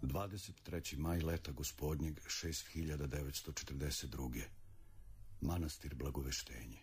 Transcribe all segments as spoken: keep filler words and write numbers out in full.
dvadeset treći maj leta gospodnjeg šest hiljada devetsto četrdeset druge. Manastir Blagoveštenje.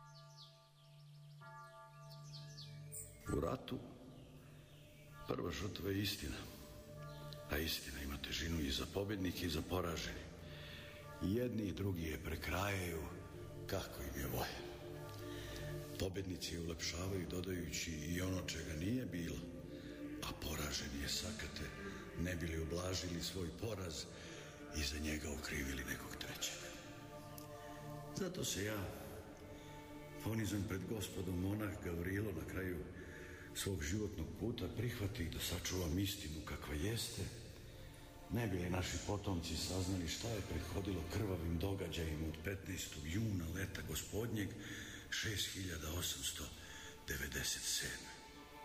U ratu prva žrtva je istina, a istina ima težinu i za pobjednike i za poraženi. I jedni i drugi je prekrajaju kako im je volja. Pobjednici je ulepšavaju dodajući i ono čega nije bilo, a poraženi je sakate ne bili ublažili svoj poraz i za njega okrivili nekog trećeg. Zato se ja, ponizan pred gospodom monah Gavrilo, na kraju svog životnog puta prihvati da sačuvam istinu kakva jeste, ne bi li naši potomci saznali šta je prethodilo krvavim događajima od petnaestog juna leta gospodnjeg šest hiljada osamsto devedeset sedme.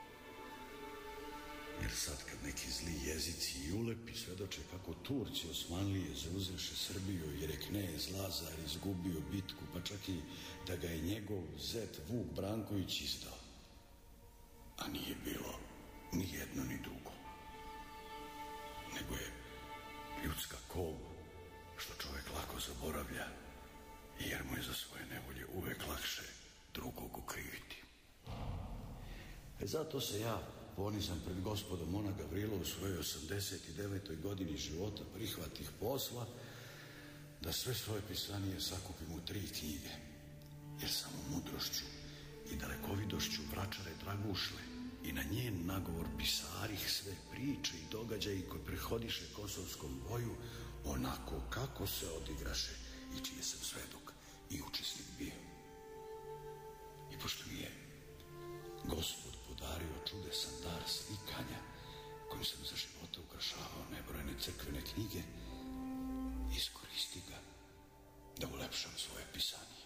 Jer sad kad neki zli jezici i ulepi svedoče kako Turci Osmanlije zauzreše Srbiju jer je knez Lazar izgubio bitku, pa čak i da ga je njegov zet Vuk Branković izdao. A nije bilo ni jedno ni drugo, nego je ljudska kol što čovjek lako zaboravlja, jer mu je za svoje nevolje uvek lakše drugog okriviti. E zato se ja, ponizan pred gospodom monah Gavrilo, u svojoj osamdeset devetoj godini života prihvatih posla da sve svoje pisanije sakupim u tri knjige, jer samo mudrošću i dalekovidošću vračare Dragušle i na njen nagovor pisarih sve priče i događaji koji prehodiše kosovskom boju onako kako se odigraše i čije sam svedok i učesnik bio. I pošto mi je Gospod podario čudesan dar slikanja kojim sam za života ukrašavao nebrojene crkvene knjige, iskoristi ga da ulepšam svoje pisanje.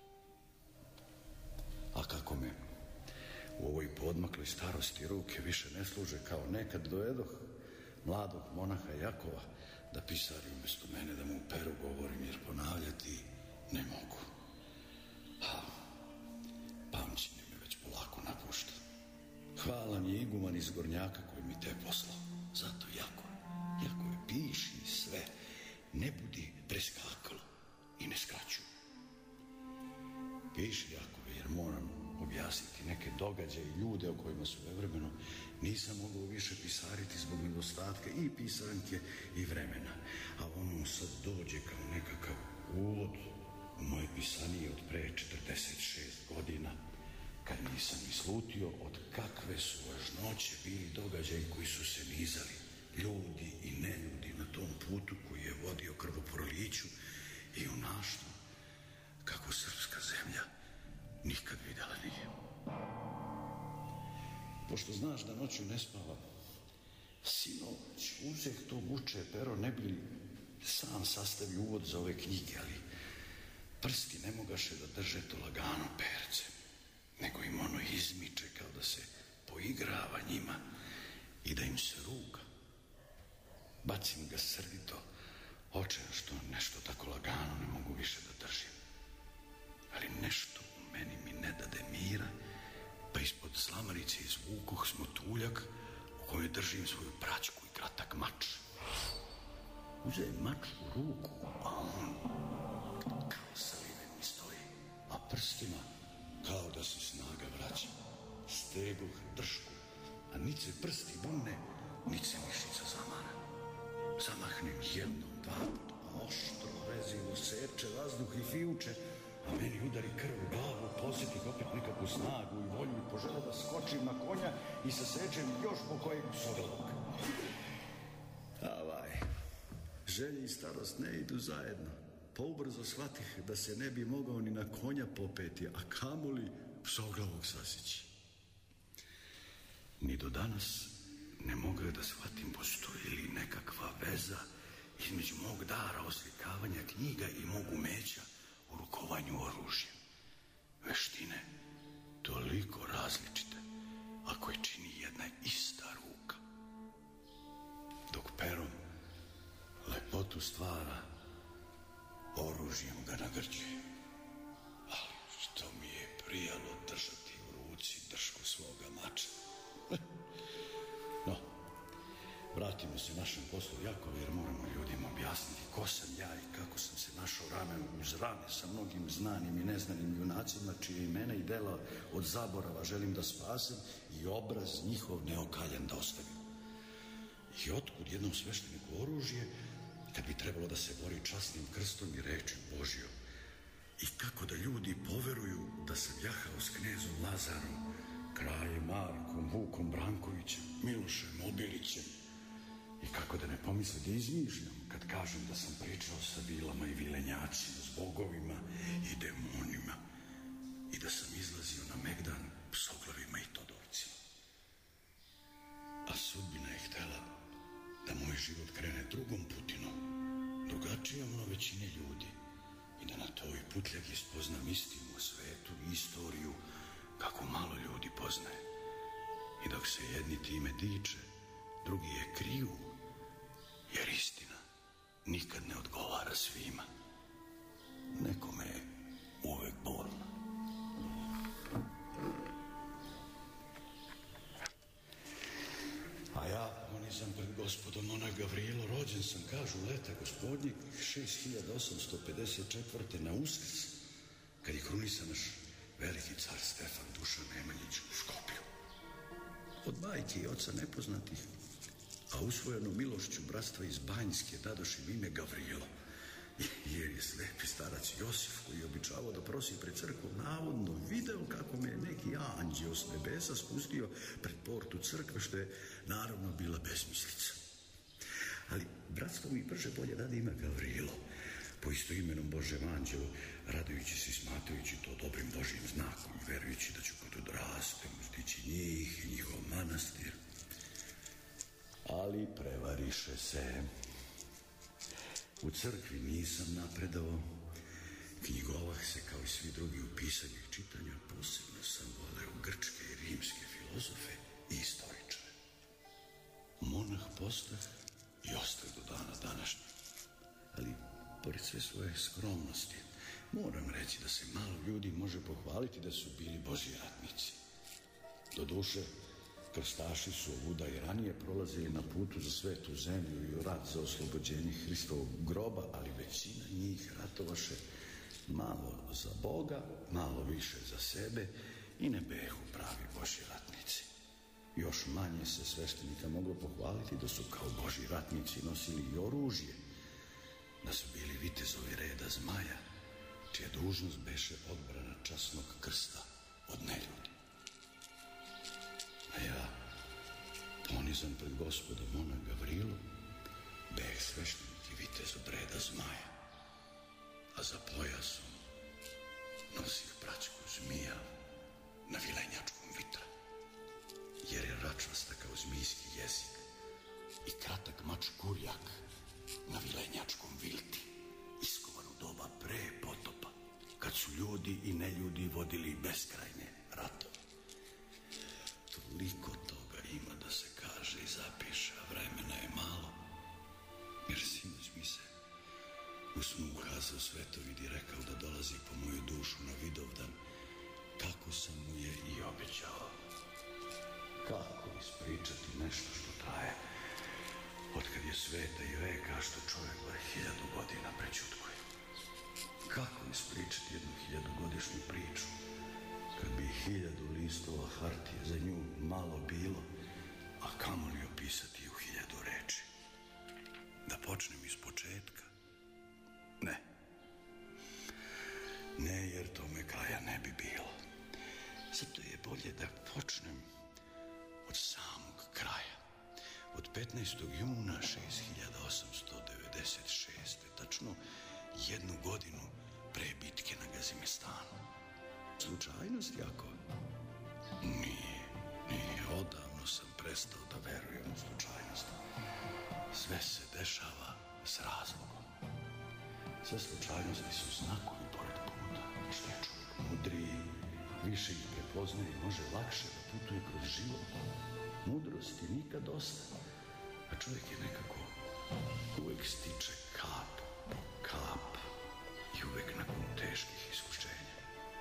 A kako me u ovoj poodmakloj starosti ruke više ne služe kao nekad, dovedoh mladog monaha Jakova da pisari umjesto mene da mu u peru govorim, jer ponavljati ne mogu. A pamćenje me već polako napušta. Hvala mi je iguman iz Gornjaka koji mi te poslao. Zato Jako, Jakove, piši sve, ne budi preskakalo i ne skraćuj. Piši, Jakove, jer moram objasniti neke događaje i ljude o kojima su vremenom nisam mogao više pisariti zbog nedostatka i pisanke i vremena. A ono sad dođe kao nekakav uvod u moje pisanije od pre četrdeset šest godina, kad nisam ni slutio od kakve su važnoće bili događaji koji su se nizali, ljudi i neljudi na tom putu koji je vodio krvoproliću i junaštvo kako srpska zemlja nikad vidjela nije. Pošto znaš da noću ne spavam, sinoć uzeh to vuče pero ne bi sam sastavio uvod za ove knjige, ali prsti ne mogaše da drže to lagano perce, nego im ono izmiče kao da se poigrava njima i da im se ruga. Bacim ga srdito, očajan što nešto tako lagano ne mogu više da držim. Ali nešto u meni mi ne dade mira, pa ispod slamarice izvukoh smotuljak u kojoj držim svoju praćku i kratak mač. Uze mač u ruku, a on kao saliven mi stoji, a prstima kao da se snaga vraća. Stegoh dršku, a nit se prsti bune, nit se mišica zamara. Zamahnem jednom, dva puta, a oštro rezilo seče vazduh i fijuče, a meni udari krv u glavu, posjetih opet nekakvu snagu i volju i požele da skočim na konja i sasečem još po kojeg psoglavog. Avaj, želje i starost ne idu zajedno. Pa ubrzo shvatih da se ne bi mogao ni na konja popeti, a kamoli psoglavog sasići. Ni do danas ne mogu da shvatim postoji li nekakva veza između mog dara oslikavanja knjiga i mog umeća u rukovanju oružjem. Veštine toliko različite, ako je čini jedna ista ruka. Dok perom lepotu stvara, oružjem ga nagrđuje. Ali što mi je prijalo držati u ruci dršku svoga mača. No, vratimo se našem poslu jako, jer moramo ljudima objasniti ko sam ja i kako sam se našao rame uz rame sa mnogim znanim i neznanim junacima, čije imena i dela od zaborava želim da spasem i obraz njihov neokaljan da ostavim. I otkud jednom svešteniku oružje, kad bi trebalo da se bori časnim krstom i reči Božjom? I kako da ljudi poveruju da sam jahao s knezom Lazarom, kraljem Markom, Vukom Brankovićem, Milošem Obilićem? I kako da ne pomisle da izmišljam kad kažem da sam pričao sa vilama i vilenjacima, s bogovima i demonima i da sam izlazio na Megdan psoglavima i todorcima? A sudbina je htela da moj život krene drugom putinom, drugačijom od većine ljudi, i da na toj putljagi spoznam istinu o svetu i istoriju kako malo ljudi poznaje. I dok se jedni time diče, drugi je kriju, jer istina nikad ne odgovara svima. Nekome je uvek bolna. A ja, ponizam pred gospodom onaj Gavrilo, rođen sam, kažu, leta gospodnjeg šest hiljada osamsto pedeset četvrte na Uskrs, kad je krunisan naš veliki car Stefan Dušan Nemanjić u Škoplju. Od majke i oca nepoznatih, a usvojeno milošću bratstva iz Banjske, dadošim ime Gavrilo, jer je slepi starac Josif, koji je običavao da prosi pred crkvom, navodno video kako me je neki anđeo s nebesa spustio pred portu crkve, što je naravno bila besmislica. Ali bratstvo mi brže bolje dade ime Gavrilo, po istoimenom Božem anđelu, radujući se i smatrajući to dobrim Božjim znakom, verujući da ću kod odrastem stići njih i njihov manastir. Ali prevariše se. U crkvi nisam napredao, knjigovah se kao i svi drugi u pisanju i čitanju, posebno sam voleo grčke i rimske filozofe i istoričare. Monah postah i ostao do dana današnjeg. Ali, pored sve svoje skromnosti, moram reći da se malo ljudi može pohvaliti da su bili Božji ratnici. Doduše, krstaši su ovuda i ranije prolazili na putu za svetu zemlju i u rat za oslobođenje Hristovog groba, ali većina njih ratovaše malo za Boga, malo više za sebe i ne behu pravi Božji ratnici. Još manje se sveštenika moglo pohvaliti da su kao Božji ratnici nosili i oružje, da su bili vitezovi reda Zmaja, čija dužnost beše odbrana časnog krsta od neljudi. A ja, ponizan pred gospodom ona Gavrilo, beh sveštenik i vitez od reda Zmaja, a za pojasom nosih braćku zmija na vilenjačkom vitra, jer je račvasta kao zmijski jezik i kratak mač kurjak na vilenjačkom vilti, iskovan u doba pre potopa, kad su ljudi i neljudi vodili beskrajne ratove. Toliko toga ima da se kaže i zapiše, a vremena je malo, jer sinoć mi se u snu ukazao svetovid i rekao da dolazi po moju dušu na Vidovdan, kako sam mu je i obećao. Kako ispričati nešto što traje otkad je sveta i veka, što čovjek bar hiljadu godina prećutkuje? Kako ispričati jednu hiljadugodišnju priču, kad bi hiljadu listova hartije za nju malo bilo, a kamoli opisati u hiljadu reči? Da počnem iz početka? Ne. Ne, jer tome kraja ne bi bilo. Zato je bolje da počnem od samog kraja. Od petnaestog juna šest hiljada osamsto devedeset šeste. Tačno jednu godinu pre bitke na Gazimestanu. Slučajnost, jako? Nije, nije. Odavno sam prestao da verujem u slučajnost. Sve se dešava s razlogom. Sve slučajnosti su znakovi pored puta, što je čovjek mudriji, više ih prepoznaje i može lakše da putuje kroz život. Mudrosti nikad dosta, a čovjek je nekako uvek stiče kap po kap i uvek nakon teških iskušenja.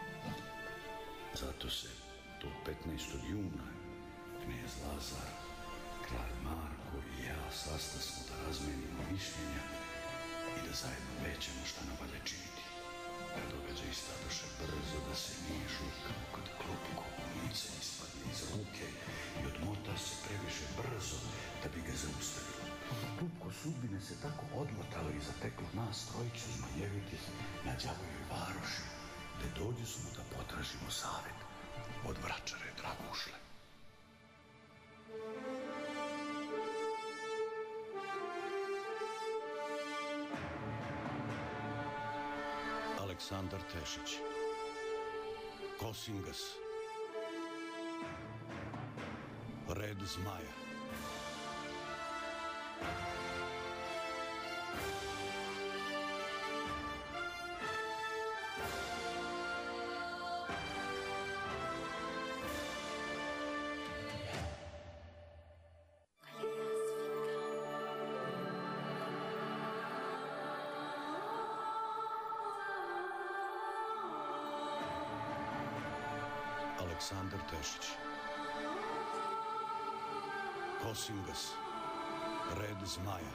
Zato se tog petnaestog juna knez Lazar, kralj Marko i ja zajedno većemo šta nam valja činiti. Da događa istadoše brzo da se nižu kao kod klupko unice ispadne iz ruke i odmota se previše brzo da bi ga zaustavilo. Klupko sudbine se tako odmotalo i zateklo nas trojicu zmajevitih na đavojoj varoši, gde dođu smo da potražimo savet od vračare Dragušle. Aleksandar Tešić, Kosingas, Red zmaja. Aleksandar Tešić, Kosingas, Red zmaja.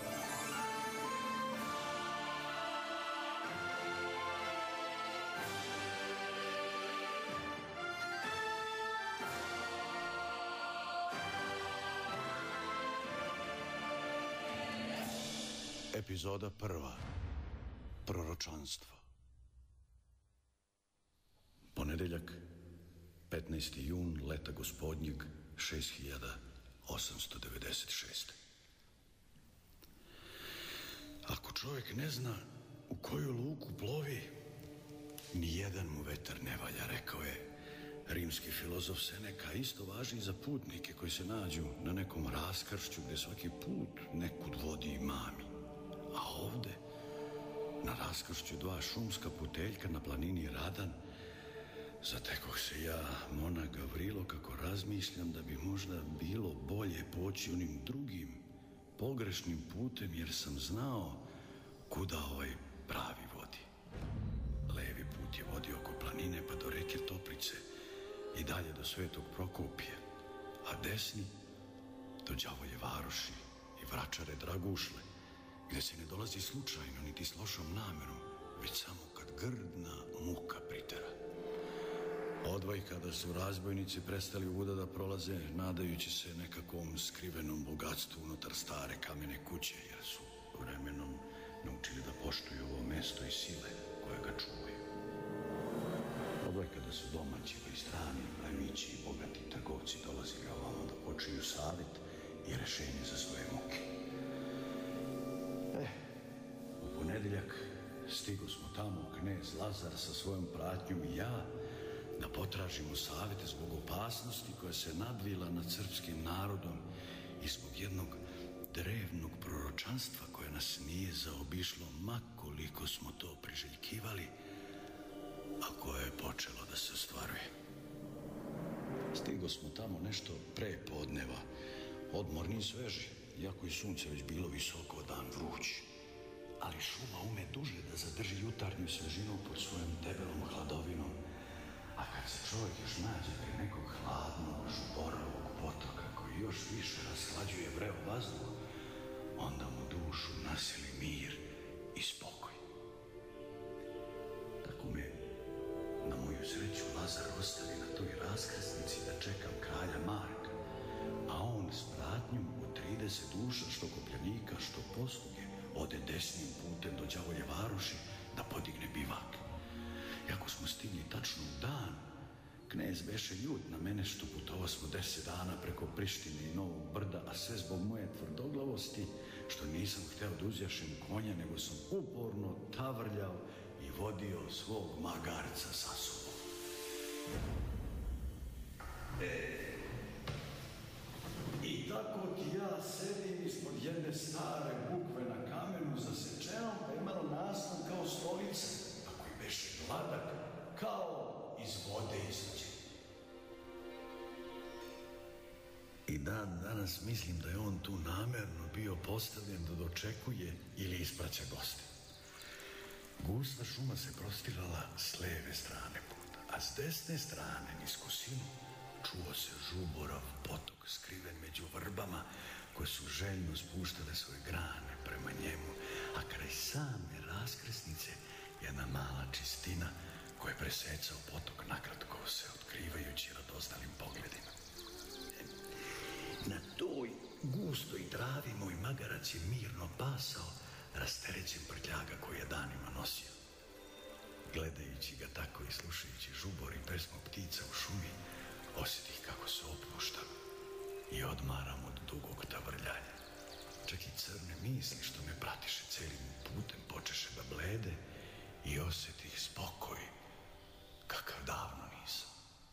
Epizoda prva. Proročanstvo. Ponedeljak, petnaesti jun leta gospodnjeg šest hiljada osamsto devedeset šeste. Ako čovjek ne zna u koju luku plovi, nijedan mu vetar ne valja, rekao je rimski filozof Seneka. Isto važi i za putnike koji se nađu na nekom raskršću gdje svaki put nekud vodi i mami. A ovde, na raskršću dva šumska puteljka na planini Radan, zatekoh se ja, Mona Gavrilo, kako razmišljam da bi možda bilo bolje poći onim drugim, pogrešnim putem, jer sam znao kuda ovaj pravi vodi. Levi put je vodio oko planine pa do reke Toplice i dalje do Svetog Prokopija, a desni do đavolje varoši i vračare Dragušle, gdje se ne dolazi slučajno niti s lošom namerom, već samo kad grdna muka pritera. Odvaj kada su razbojnici prestali uvuda da prolaze, nadajući se nekakvom skrivenom bogatstvu unutar stare kamene kuće, jer su vremenom naučili da poštuju ovo mesto i sile koje ga čuvaju. Odvaj kada su domaći i strani plemići i bogati trgovci dolazili ovamo da počinju savjet i rešenje za svoje muke. Eh, u ponedeljak stigo smo tamo, knez Lazar sa svojom pratnjom i ja, da potražimo savjete zbog opasnosti koja se nadvila nad srpskim narodom i zbog jednog drevnog proročanstva koje nas nije zaobišlo, ma koliko smo to priželjkivali, a koje je počelo da se ostvaruje. Stigo smo tamo nešto pre podneva, odmorni i sveži, iako je sunce već bilo visoko, dan vruć. Ali šuma ume duže da zadrži jutarnju svežinu pod svojom debelom hladovinom. A kad se čovjek još nađe pri nekog hladnog, žuborovog potoka koji još više rashlađuje vreo vazduh, onda mu dušu nasili mir i spokoj. Tako me, na moju sreću, Lazar ostavi na toj raskrsnici da čekam kralja Marka, a on s pratnjom od trideset duša, što kopljanika, što posluge, ode desnim putem do đavolje varoši da podigne bivak. Jako smo stigli tačno u dan, knez beše ljut na mene što putovao smo deset dana preko Prištine i Novog Brda, a sve zbog moje tvrdoglavosti, što nisam hteo da uzjašem konja, nego sam uporno tavrljao i vodio svog magarca sa sobom. E, i tako ti ja sedim ispod jedne stare bukve na kamenu zasečenom, pa imalo naslov kao stolica, a koji beše gladak, kao iz vode izađe. I dan danas mislim da je on tu namerno bio postavljen da dočekuje ili ispraća goste. Gusta šuma se prostirala s leve strane puta, a s desne strane, niz kosinu, čuo se žuborav potok skriven među vrbama koje su željno spuštale svoje grane prema njemu, a kraj same raskrsnice jedna mala čistina koja je presecao potok nakratko se otkrivajući radoznalim pogledima. Na toj gustoj travi moj magarac je mirno pasao, rasterećen prtljaga koji je danima nosio. Gledajući ga tako i slušajući žubor i pesmu ptica u šumi, osjetih kako se opuštam i odmaram od dugog tavrljanja. Čak i crne misli što me pratiše celim putem počeše da blede i osjetih spokoj kakav davno nisam.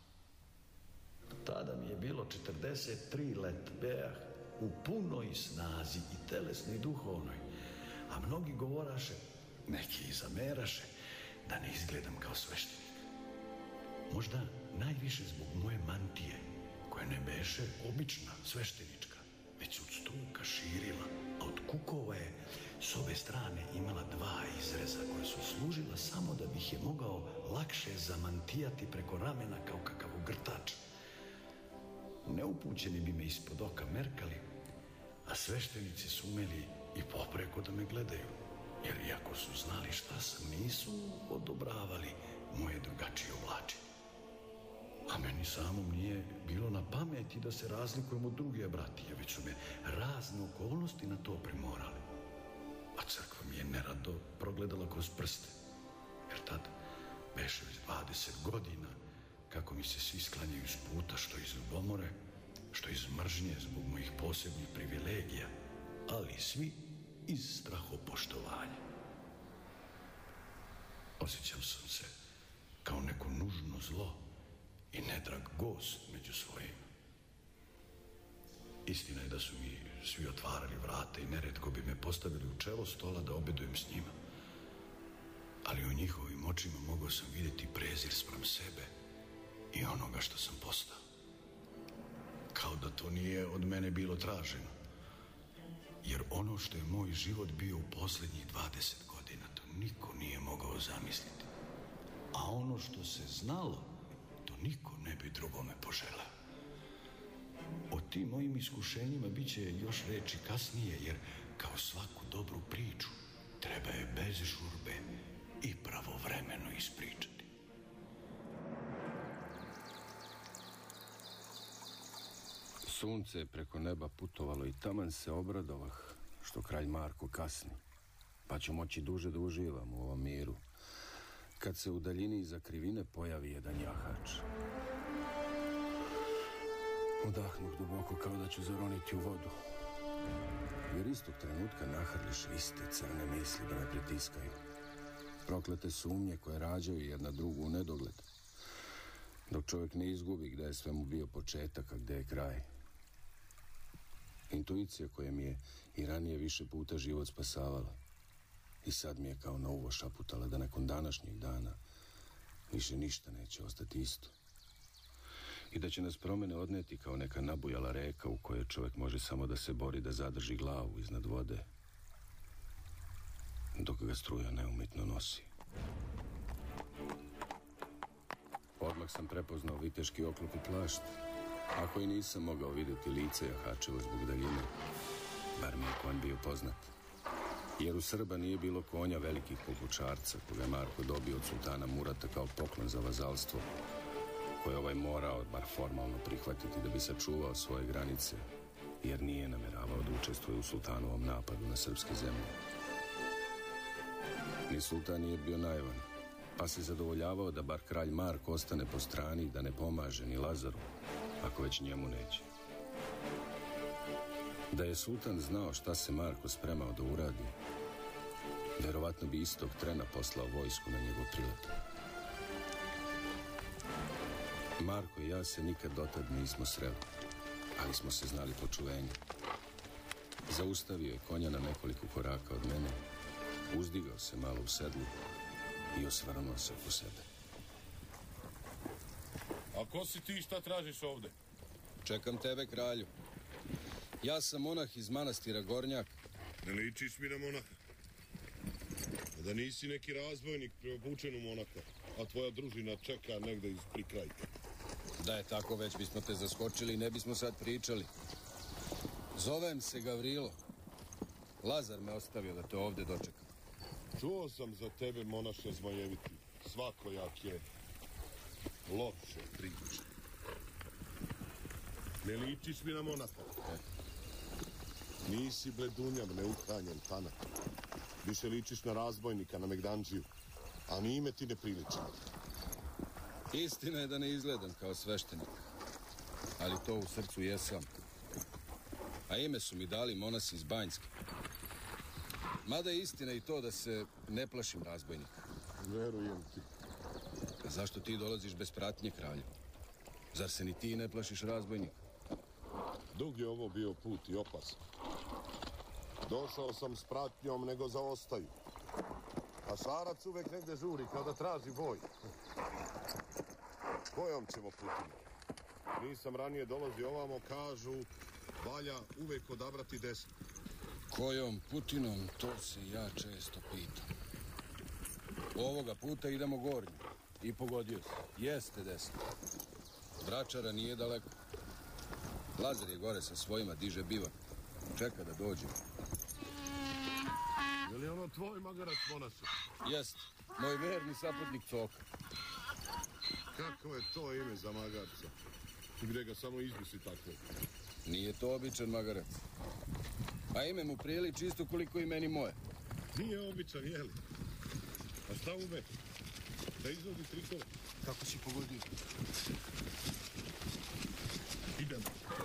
Tada mi je bilo četrdeset tri let, beah, u punoj snazi i telesnoj i duhovnoj, a mnogi govoraše, neki i zameraše, da ne izgledam kao sveštenik. Možda najviše zbog moje mantije, koja ne beše obična sveštenička, već od struka širila, a od kukova je s ove strane imala dva izreza koja su služila samo da bih je mogao lakše zamantijati preko ramena kao kakav ugrtač. Neupućeni bi me ispod oka merkali, a sveštenici su umeli i popreko da me gledaju, jer iako su znali šta sam, nisu odobravali moje drugačije oblačenje. A meni samom nije bilo na pameti da se razlikujem od druge bratije, već su me razne okolnosti na to primorale. A crkva mi je nerado progledala kroz prste, jer tad beše već dvadeset godina kako mi se svi sklanjaju s puta, što iz ljubomore, što iz mržnje zbog mojih posebnih privilegija, ali svi iz strahopoštovanja. Osjećam sam se kao neko nužno zlo i nedrag gost među svojima. Istina je da su mi svi otvarali vrata i neretko bi me postavili u čelo stola da obedujem s njima. Ali u njihovim očima mogao sam vidjeti prezir spram sebe i onoga što sam postao. Kao da to nije od mene bilo traženo. Jer ono što je moj život bio u posljednjih dvadeset godina, to niko nije mogao zamisliti. A ono što se znalo, to niko ne bi drugome poželeo. O tim mojim iskušenjima bit će još reči kasnije, jer kao svaku dobru priču treba je bez žurbe i pravovremeno ispričati. Sunce je preko neba putovalo i taman se obradovah što kralj Marko kasni, pa ću moći duže da uživam u ovom miru, kad se u daljini iza krivine pojavi jedan jahač. Udahnuh duboko kao da ću zaroniti u vodu, jer istog trenutka nahrliše iste crne misli da me pritiskaju. Proklete sumnje koje rađaju jedna drugu u nedogled, dok čovjek ne izgubi gde je sve mu bio početak, a gde je kraj. Intuicija koja mi je i ranije više puta život spasavala i sad mi je kao na uvo šaputala da nakon današnjeg dana više ništa neće ostati isto i da će nas promjene odneti kao neka nabujala reka u kojoj čovjek može samo da se bori da zadrži glavu iznad vode dok ga struja neumitno nosi. Odmah sam prepoznao viteški oklop i plašt, ako i nisam mogao vidjeti lice jahačevo zbog daljine, bar mi je konj bio poznat. Jer u Srba nije bilo konja velikih poput Čarca, koga je Marko dobio od sultana Murata kao poklon za vazalstvo, koje ovaj morao bar formalno prihvatiti da bi sačuvao svoje granice, jer nije nameravao da učestvuje u sultanovom napadu na srpske zemlje. Ni sultan nije bio naivan, pa se zadovoljavao da bar kralj Marko ostane po strani i da ne pomaže ni Lazaru, ako već njemu neće. Da je sultan znao šta se Marko spremao da uradi, verovatno bi istog trena poslao vojsku na njegov prilaz. Marko i ja se nikad dotad nismo sreli, ali smo se znali po čuvenju. Zaustavio je konja na nekoliko koraka od mene, uzdigao se malo u sedlu i osvrnuo se oko sebe. A ko si ti, šta tražiš ovde? Čekam tebe, kralju. Ja sam monah iz manastira Gornjak. Ne ličiš mi na monaha. Da nisi neki razbojnik preobučen u monaha, a tvoja družina čeka negde iz prikrajka. Da je tako, već bismo te zaskočili i ne bismo sad pričali. Zovem se Gavrilo. Lazar me ostavio da te ovde dočekam. Čuo sam za tebe, monaše Zmajeviti. Svakojak je loše priče. Ne ličiš mi na monaha. E? Nisi bledunjav, neuhranjen panak. Više ličiš na razbojnika, na Megdanđiju. A ni ime ti ne priliči. Istina je da ne izgledam kao sveštenik. Ali to u srcu jesam. A ime su mi dali monasi iz Banjske. Mada je istina i to da se ne plašim razbojnika. Verujem ti. A zašto ti dolaziš bez pratnje, kralju? Zar se ni ti ne plašiš razbojnika? Dug je ovo bio put i opasan. Došao sam s pratnjom, nego zaostaju. A šarac uvek negde žuri, kao da traži voj. Kojom ćemo putinom? Nisam ranije dolazio ovamo, kažu, valja uvek odabrati desno. Kojom putinom, to se ja često pitam. Ovoga puta idemo gornje. I pogodio se. Jeste desno. Vračara nije daleko. Lazar je gore sa svojima, diže bivan. Čeka da dođe. Je li ono tvoj magarac, monaše? Jeste. Moj verni saputnik Coka. Kako je to ime za magarca? Gde ga samo izmisli tako? Nije to običan magarac. A ime mu priliči isto koliko i meni moje. Nije običan, jeli? A šta ume? Da izvodi trikove? Kako si pogodio? Idemo.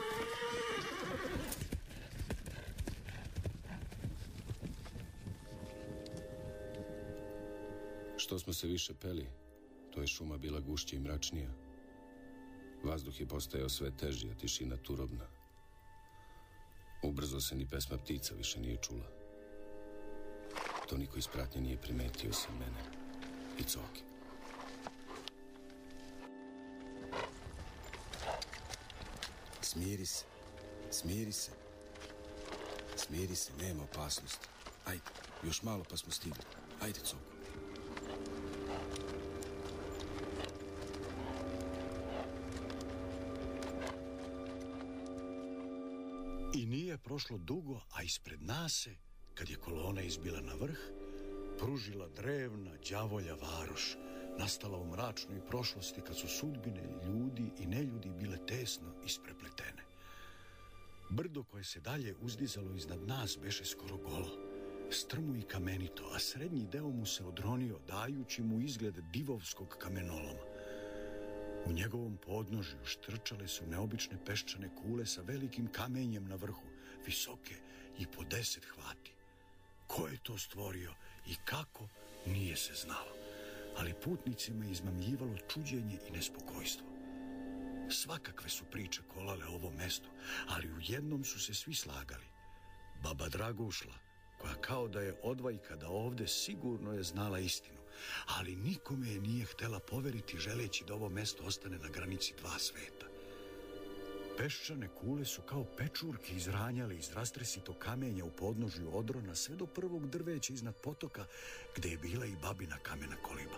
Što smo se više peli, to je šuma bila gušća i mračnija. Vazduh je postajao sve teži, a tišina turobna. Ubrzo se ni pesma ptica više nije čula. To niko iz pratnje nije primetio sem mene i Coke. Smiri se, smiri se. Smiri se, nema opasnosti. Ajde, još malo pa smo stigli. Ajde, Coko. I nije prošlo dugo, a ispred nas se, kad je kolona izbila na vrh, pružila drevna đavolja varoš, nastala u mračnoj prošlosti kad su sudbine ljudi i neljudi bile tesno isprepletene. Brdo koje se dalje uzdizalo iznad nas beše skoro golo, strmo i kamenito, a srednji deo mu se odronio, dajući mu izgled divovskog kamenoloma. U njegovom podnožju štrčale su neobične peščane kule sa velikim kamenjem na vrhu, visoke i po deset hvati. Ko je to stvorio i kako, nije se znalo, ali putnicima je izmamljivalo čuđenje i nespokojstvo. Svakakve su priče kolale o ovom mestu, ali u jednom su se svi slagali. Baba Dragušla, koja kao da je odvajka da ovde sigurno je znala istinu, ali nikome je nije htela poveriti želeći da ovo mesto ostane na granici dva sveta. Peščane kule su kao pečurke izranjale iz rastresitog kamenja u podnožju odrona sve do prvog drveća iznad potoka gde je bila i babina kamena koliba.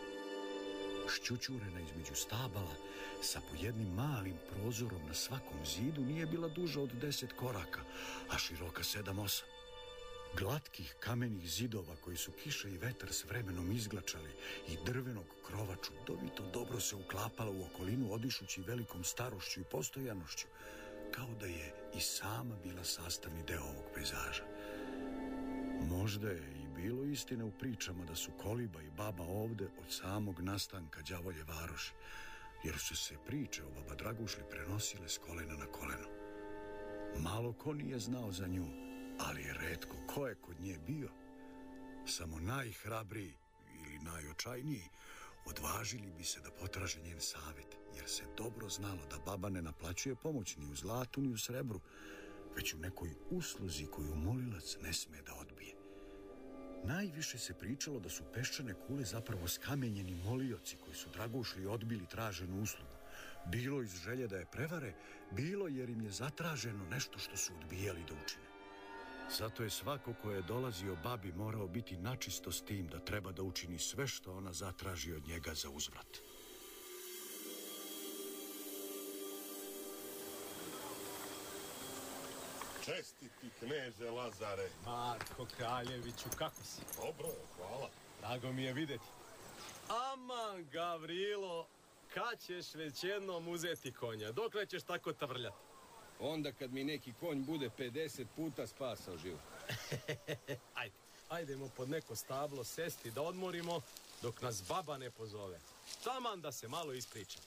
Šćućurena između stabala sa po jednim malim prozorom na svakom zidu nije bila duža od deset koraka, a široka sedam osam. Glatkih kamenih zidova koji su kiša i vetar s vremenom izglačali i drvenog krova čudovito dobro se uklapala u okolinu odišući velikom starošću i postojanošću, kao da je i sama bila sastavni deo ovog pejzaža. Možda je i bilo istine u pričama da su koliba i baba ovde od samog nastanka đavolje varoši, jer su se priče o baba Dragušli prenosile s kolena na koleno. Malo ko nije znao za nju, ali je retko ko je kod nje bio. Samo najhrabriji ili najočajniji odvažili bi se da potraže njen savjet, jer se dobro znalo da baba ne naplaćuje pomoć ni u zlatu ni u srebru, već u nekoj usluzi koju molilac ne sme da odbije. Najviše se pričalo da su peščane kule zapravo skamenjeni molioci koji su Dragušli odbili traženu uslugu. Bilo iz želje da je prevare, bilo jer im je zatraženo nešto što su odbijali da učine. Zato je svako ko je dolazio babi morao biti načisto s tim da treba da učini sve što ona zatraži od njega za uzvrat. Čestiti kneže Lazare. Marko Kraljeviću, kako si? Dobro je, hvala. Drago mi je videti. Aman, Gavrilo, kad ćeš već jednom uzeti konja? Dokle ćeš tako tavrljati? Onda kad mi neki konj bude pedeset puta spasao život. Ajde, ajdemo pod neko stablo sesti da odmorimo dok nas baba ne pozove. Taman da se malo ispričam.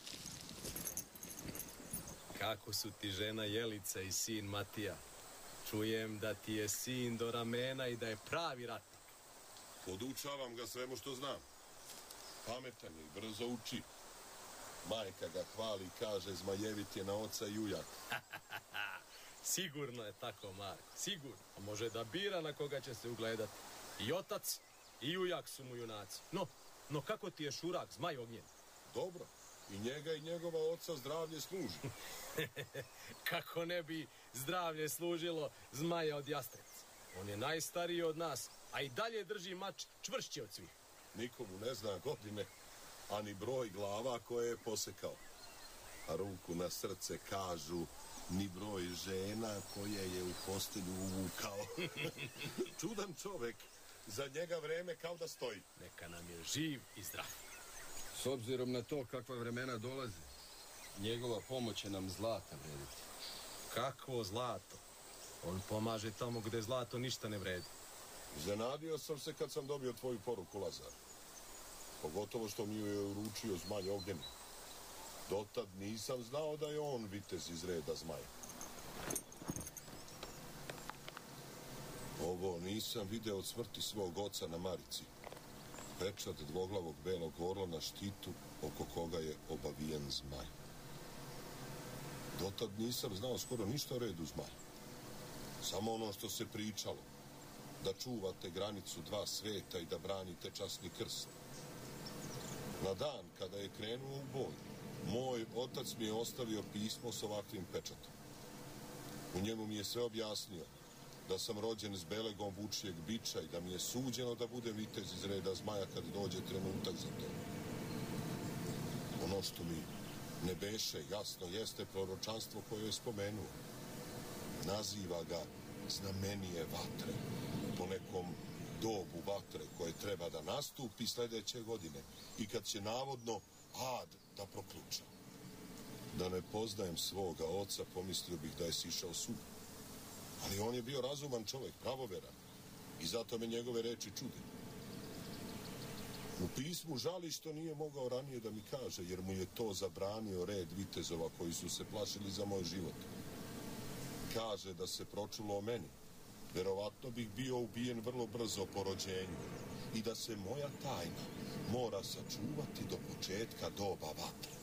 Kako su ti žena Jelica i sin Matija? Čujem da ti je sin do ramena i da je pravi ratnik. Podučavam ga svemu što znam. Pametan je i brzo uči. Majka ga hvali i kaže zmajevit je na oca i ujak. Sigurno je tako, Marko, sigurno. A može da bira na koga će se ugledati. I otac i ujak su mu junaci. No, no kako ti je šurak, zmaj ognjen? Dobro. I njega i njegova oca zdravlje služi. Kako ne bi zdravlje služilo zmaja od jastrepca? On je najstariji od nas, a i dalje drži mač čvršće od svih. Nikomu ne zna godine, a ni broj glava koje je posekao. A ruku na srce kažu ni broj žena koje je u postelju uvukao. Čudan čovek, za njega vreme kao da stoji. Neka nam je živ i zdrav. S obzirom na to kakva vremena dolaze, njegova pomoć će nam zlata vrediti. Kakvo zlato? On pomaže tamo gde zlato ništa ne vredi. Iznenadio sam se kad sam dobio tvoju poruku, Lazar. Pogotovo što mi ju je uručio zmaj Ognjeni. Dotad nisam znao da je on vitez iz reda zmaja. Ovo nisam video od smrti svog oca na marici. Pečat dvoglavog belog orla na štitu oko koga je obavijen zmaj. Dotad nisam znao skoro ništa o redu zmaja. Samo ono što se pričalo. Da čuvate granicu dva sveta i da branite časni krst. Na dan kada je krenuo u boj, moj otac mi je ostavio pismo s ovakvim pečatom. U njemu mi je sve objasnio. Da sam rođen s belegom vučijeg biča i da mi je suđeno da budem vitez iz reda zmaja kad dođe trenutak za to. Ono što mi ne beše jasno jeste proročanstvo koje je spomenuo. Naziva ga znamenije vatre, po nekom dobu vatre koje treba da nastupi sledeće godine i kad će navodno ad da proključa. Da ne poznajem svoga oca, pomislio bih da je sišao sud. Ali on je bio razuman čovjek, pravoveran. I zato me njegove reči čude. U pismu žali što nije mogao ranije da mi kaže, jer mu je to zabranio red vitezova koji su se plašili za moj život. Kaže da se pročulo o meni. Verovatno bih bio ubijen vrlo brzo po rođenju i da se moja tajna mora sačuvati do početka doba vatre.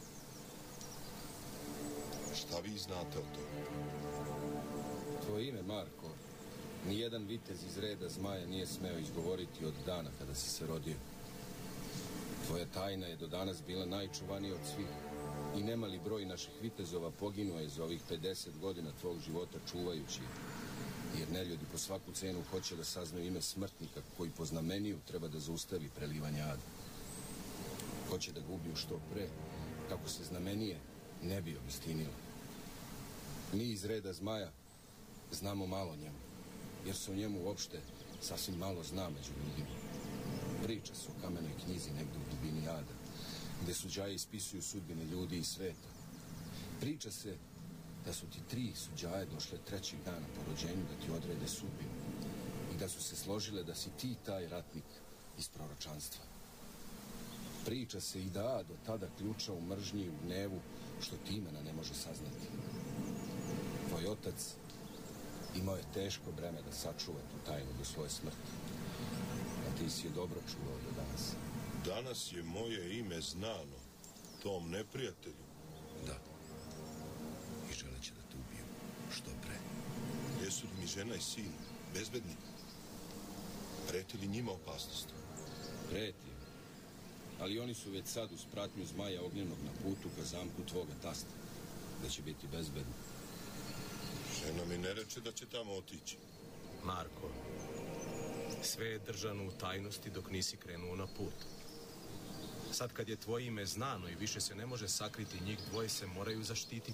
Šta vi znate o tome? Tvoje ime, Marko, nijedan vitez iz reda zmaja nije smeo izgovoriti od dana kada si se rodio. Tvoja tajna je do danas bila najčuvanija od svih i nemali broj naših vitezova poginuo je za ovih pedeset godina tvog života čuvajući je. Jer neljudi po svaku cenu hoće da saznaju ime smrtnika koji po znameniju treba da zaustavi prelivanje ada. Hoće da ga ubiju što pre, kako se znamenije ne bi obistinilo. Mi iz reda zmaja znamo malo o njemu, jer se o njemu uopšte sasvim malo zna među ljudima. Priča se o kamenoj knjizi negde u dubini ada, gde suđaji ispisuju sudbine ljudi i sveta. Priča se da su ti tri suđaje došle trećeg dana po rođenju da ti odrede sudbinu i da su se složile da si ti taj ratnik iz proročanstva. Priča se i da do tada ključa u mržnji i u gnevu što ti imena ne može saznati. Tvoj otac imao je teško breme da sačuva tu tajnu do svoje smrti. A ti si je dobro čuvao do danas. Danas je moje ime znano tom neprijatelju. Da. I želeće da te ubiju što pre. Jesu li mi žena i sin bezbedni? Preti li njima opasnost? Preti. Ali oni su već sad uz pratnju zmaja ognjenog na putu ka zamku tvoga tasta, da će biti bezbedni. Žena mi ne reče da će tamo otići. Marko, sve je držano u tajnosti dok nisi krenuo na put. Sad kad je tvoje ime znano i više se ne može sakriti, njih dvoje se moraju zaštititi.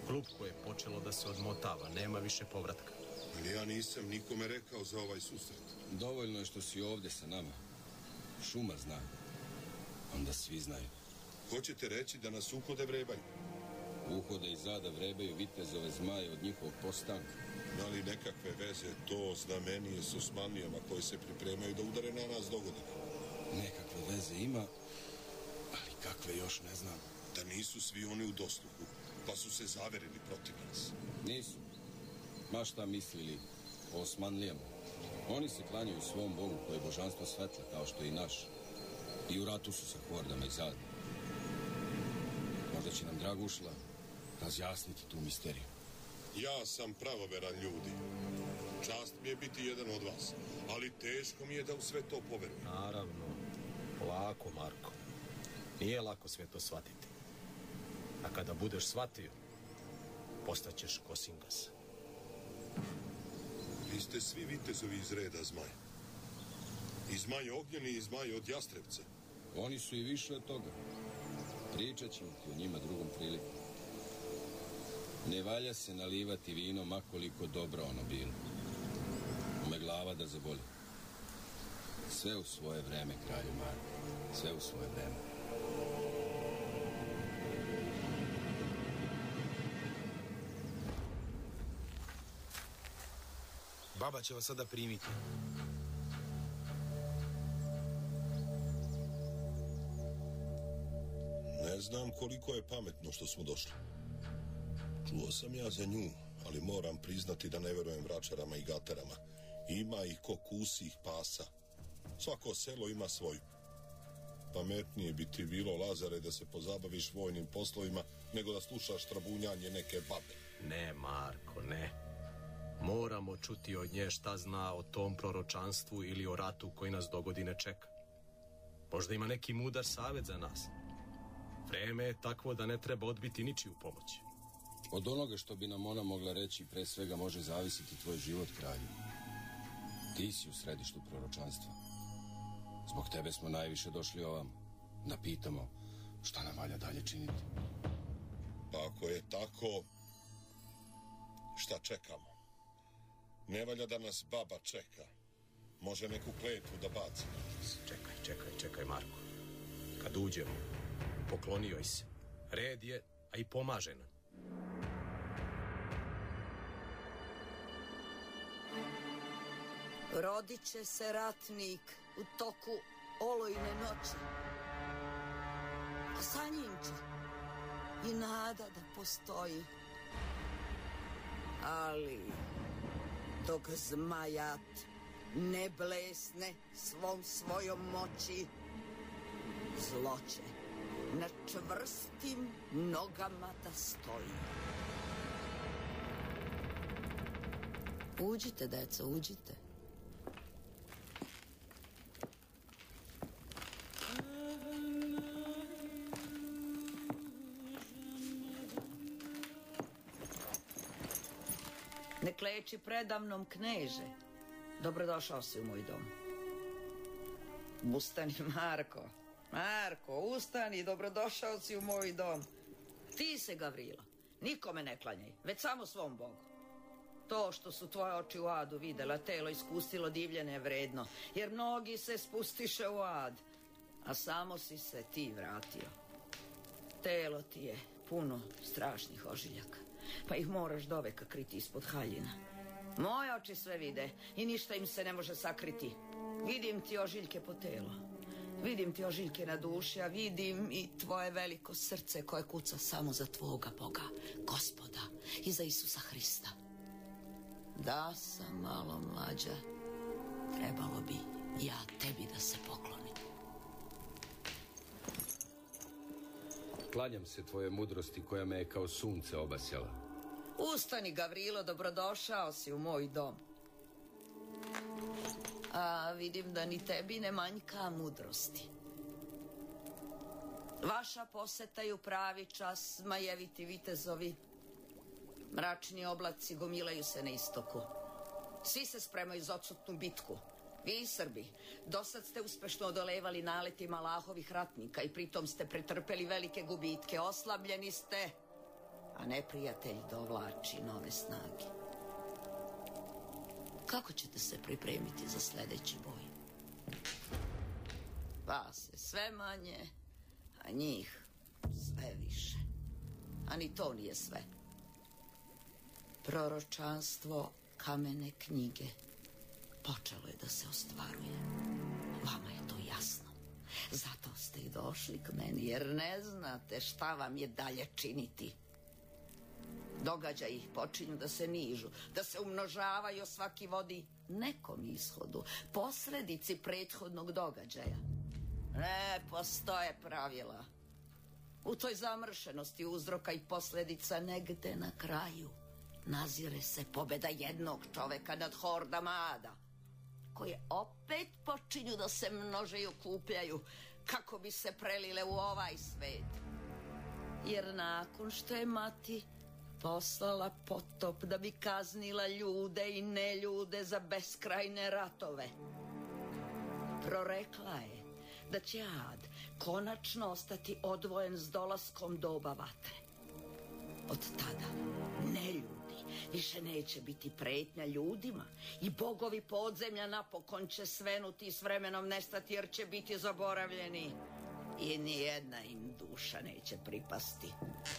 Klupko je počelo da se odmotava, nema više povratka. Ali ja nisam nikome rekao za ovaj susret. Dovoljno je što si ovdje sa nama. Šuma zna. Onda svi znaju. Hoćete reći da nas uhode vrebaju? Uhode i zada vrebaju vitezove zmaje od njihovog postanka. Da li nekakve veze to znamenije s Osmanlijama koji se pripremaju da udare na nas dogodine? Nekakve veze ima, ali kakve još ne znam. Da nisu svi oni u dosluhu, pa su se zaverili protiv nas. Nisu. Ma šta mislili o Osmanlijama. Oni se klanjaju svom Bogu koji je božanstvo svetla, kao što je i naš. I u ratu su sa hordama i zad. Možda će nam Dragušla razjasniti tu misteriju. Ja sam pravoveran ljudi. Čast mi je biti jedan od vas, ali teško mi je da u sve to poverujem. Naravno. Lako, Marko. Nije lako sve to shvatiti. A kada budeš shvatio, postaćeš Kosingas. Vi ste svi vitezovi iz reda zmaja. I zmaj ognjeni i zmaj od Jastrevca. Oni su i više od toga. Pričat ćemo ti o njima drugom prilikom. Ne valja se nalivati vino makoliko dobro ono bilo. Ume glava da zaboli. Sve u svoje vreme, kralju Marko. Sve u svoje vreme. Baba će vas sada primiti. Ne znam koliko je pametno što smo došli. Čuo sam ja za nju, ali moram priznati da ne verujem vračarama i gaterama. Ima ih ko kusih pasa. Svako selo ima svoju. Pametnije bi ti bilo, Lazare, da se pozabaviš vojnim poslovima, nego da slušaš trabunjanje neke babe. Ne, Marko, ne. Moramo čuti od nje šta zna o tom proročanstvu ili o ratu koji nas dogodine čeka. Možda ima neki mudar savjet za nas. Vreme je takvo da ne treba odbiti ničiju pomoć. Od onoga što bi nam ona mogla reći, pre svega može zavisiti tvoj život, kralju. Ti si u središtu proročanstva. Zbog tebe smo najviše došli ovam. Da pitamo šta nam valja dalje činiti. Pa ako je tako, šta čekamo? Ne valja da nas baba čeka. Može neku kletvu da baci. Čekaj, čekaj, čekaj, Marko. Kad uđemo, pokloni joj se. Red je, a i pomaže nam. Rodit će se ratnik u toku olojne noći. A sa njim će i nada da postoji. Ali dok zmajat ne blesne svom svojom moći, zlo će na čvrstim nogama da stoji. Uđite, deco, uđite. Ne kleči predamnom, kneže. Dobrodošao si u moj dom. Ustani, Marko. Marko, ustani, dobrodošao si u moj dom. Ti se, Gavrilo, nikome ne klanjaj, već samo svom Bogu. To što su tvoje oči u adu videla, telo iskustilo divljenje je vredno, jer mnogi se spustiše u ad, a samo si se ti vratio. Telo ti je puno strašnih ožiljaka, pa ih moraš doveka kriti ispod haljina. Moje oči sve vide i ništa im se ne može sakriti. Vidim ti ožiljke po telu, vidim ti ožiljke na duši, a vidim i tvoje veliko srce koje kuca samo za tvoga Boga, Gospoda i za Isusa Hrista. Da sam malo mlađa, trebalo bi ja tebi da se poklonim. Klanjam se tvoje mudrosti koja me je kao sunce obasjala. Ustani, Gavrilo, dobrodošao si u moj dom. A vidim da ni tebi ne manjka mudrosti. Vaša poseta je u pravi čas, zmajeviti vitezovi. Mračni oblaci gomilaju se na istoku. Svi se spremaju za odsutnu bitku. Vi, Srbi, dosad ste uspešno odolevali naletima Allahovih ratnika i pritom ste pretrpeli velike gubitke. Oslabljeni ste, a neprijatelj dovlači nove snage. Kako ćete se pripremiti za sljedeći boj? Vas je sve manje, a njih sve više. A ni to nije sve. Proročanstvo kamene knjige počelo je da se ostvaruje. Vama je to jasno. Zato ste i došli k meni, jer ne znate šta vam je dalje činiti. Događaji počinju da se nižu, da se umnožavaju, svaki vodi nekom ishodu, posledici prethodnog događaja. Ne postoje pravila. U toj zamršenosti uzroka i posljedica negde na kraju nazire se pobjeda jednog čoveka nad hordama ada, koje opet počinju da se množe i okupljaju kako bi se prelile u ovaj svet. Jer nakon što je mati poslala potop da bi kaznila ljude i neljude za beskrajne ratove, prorekla je da će ad konačno ostati odvojen s dolaskom doba vatre. Od tada neljudi više neće biti pretnja ljudima i bogovi podzemlja napokon će svenuti i s vremenom nestati, jer će biti zaboravljeni i nijedna im duša neće pripasti.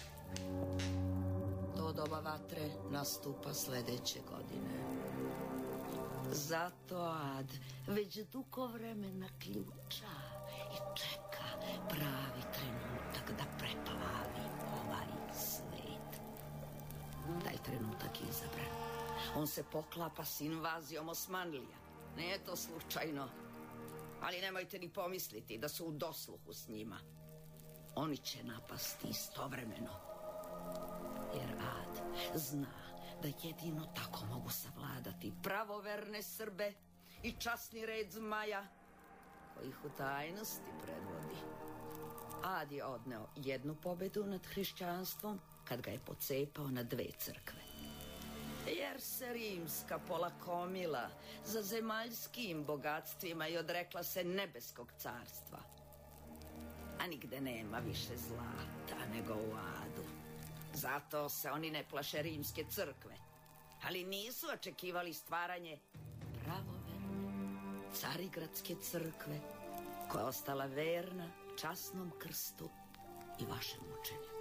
To doba vatre nastupa sljedeće godine. Zato ad već dugo vremena ključa i čeka pravi trenutak da preplavi ovaj svet. Taj trenutak je izabran. On se poklapa s invazijom Osmanlija. Nije to slučajno. Ali nemojte ni pomisliti da su u dosluhu s njima. Oni će napasti istovremeno. Jer ad zna da jedino tako mogu savladati pravoverne Srbe i časni red zmaja koji ih u tajnosti predvodi. Ad je odneo jednu pobedu nad hrišćanstvom kad ga je pocepao na dve crkve. Jer se rimska polakomila za zemaljskim bogatstvima i odrekla se nebeskog carstva. A nigde nema više zlata nego u adu. Zato se oni ne plaše rimske crkve, ali nisu očekivali stvaranje pravoverne carigradske crkve koja je ostala verna časnom krstu i vašem učeniku.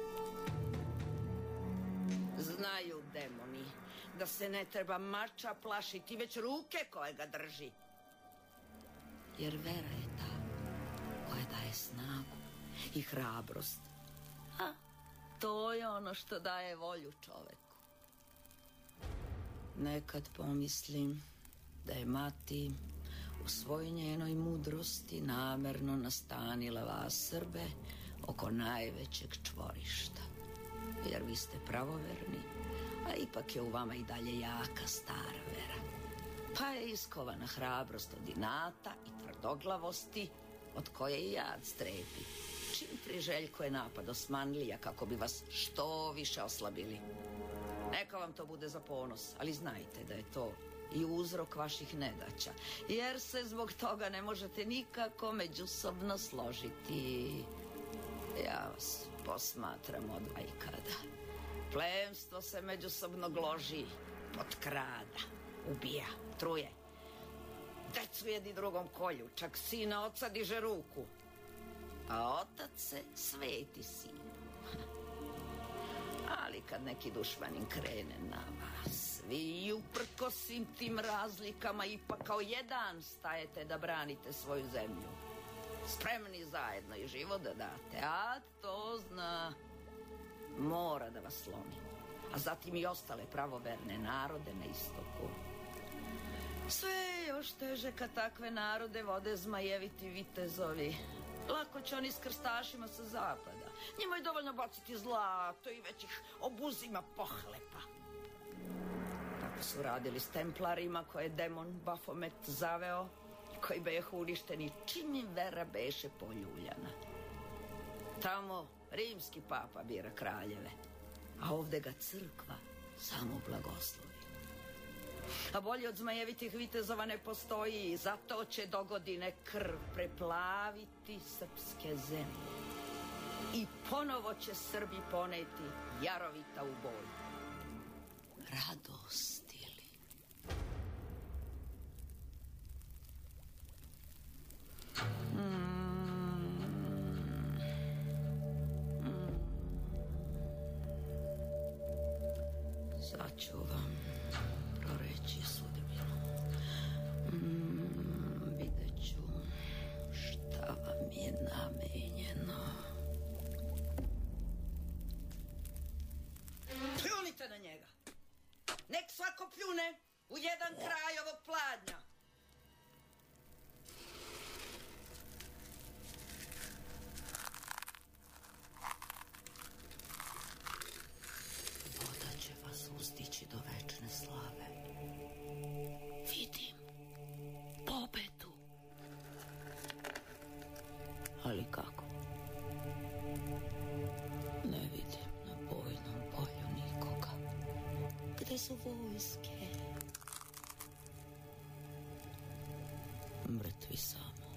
Znaju demoni da se ne treba mača plašiti, već ruke koje ga drži. Jer vera je ta koja daje snagu i hrabrost. A to je ono što daje volju čoveku. Nekad pomislim da je mati u svoj njenoj mudrosti namerno nastanila vas Srbe oko najvećeg čvorišta. Jer vi ste pravoverni, a ipak je u vama i dalje jaka stara vera. Pa je iskovana hrabrost od inata i tvrdoglavosti od koje i jad strepi. Čim priželjkuje napad Osmanlija kako bi vas što više oslabili. Neka vam to bude za ponos, ali znajte da je to i uzrok vaših nedaća, jer se zbog toga ne možete nikako međusobno složiti. Ja vas posmatram od vajkada. Plemstvo se međusobno gloži, potkrada, ubija, truje. Decu jedni drugom kolju, čak sina oca diže ruku. A otac se sveti sin. Ali kad neki dušmanin krene na vas, vi uprkos svim tim razlikama ipak kao jedan stajete da branite svoju zemlju. Spremni zajedno i život da date, a to zna, mora da vas slomi. A zatim i ostale pravoverne narode na istoku. Sve je još teže kad takve narode vode zmajeviti vitezovi. Lako će oni s krstašima sa zapada. Njima je dovoljno baciti zlato i već ih obuzima pohlepa. Tako su radili s templarima koje je demon Bafomet zaveo, koji behu uništeni čim im vera beše poljuljana. Tamo rimski papa bira kraljeve, a ovde ga crkva samo blagoslovi. A bolje od zmajevitih vitezova ne postoji i zato će dogodine krv preplaviti srpske zemlje. I ponovo će Srbi poneti Jarovita u boj. Radosti li? Mm. Mm. Sad ću vam proreći sudbinu. Mm, vidjet ću šta vam je namenjeno. Pljunite na njega. Nek svako pljune u jedan kraj ovog pladnja. Voda će vas uzdići do večne slave. Vidim pobedu. Ali kako? Ne vidim na bojnom polju nikoga. Gde su vojske? Mrtvi samo.